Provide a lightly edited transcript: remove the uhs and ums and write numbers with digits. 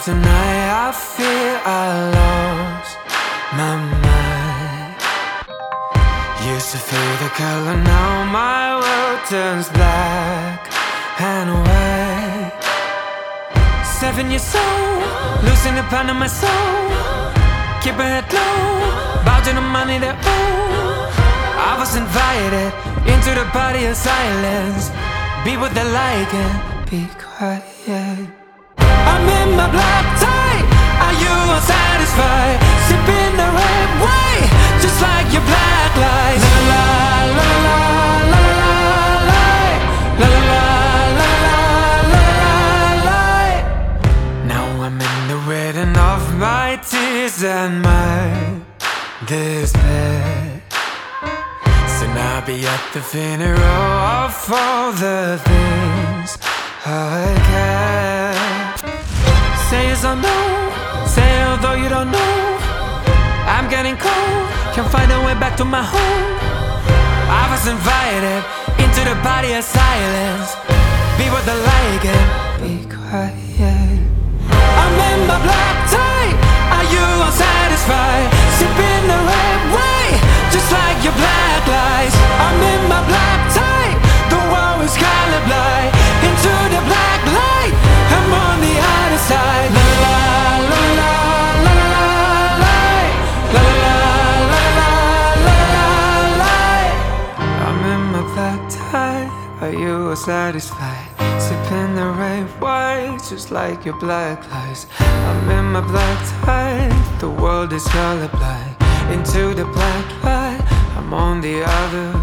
tonight. I fear I lost my mind. Used to feel the color, now my world turns black and white. 7 years old, losing the pound of my soul. Keep her head low, bow to the money they owe. I was invited into the party of silence. Be what they like and be quiet. I'm in my black tie, are you unsatisfied? Sipping the red wine, just like your black lies. La la la la la la la la la la la la la. Now I'm in the wedding of my tears and my despair. Soon I'll be at the funeral of all the things I care. Say yes or no, say although you don't know. I'm getting cold, can't find a way back to my home. I was invited into the party of silence. Be what they like and be quiet. I'm in my black tie, are you unsatisfied? Sipping the red wine, just like your black lies. I'm in my black tie, the world is colorblind. Into the black light, I'm on the other side. La la la la la la la la la la la la. I'm in my black tie, are you satisfied? Sipping the red wine, just like your black lies. I'm in my black tie, the world is colorblind. Into the black light, I'm on the other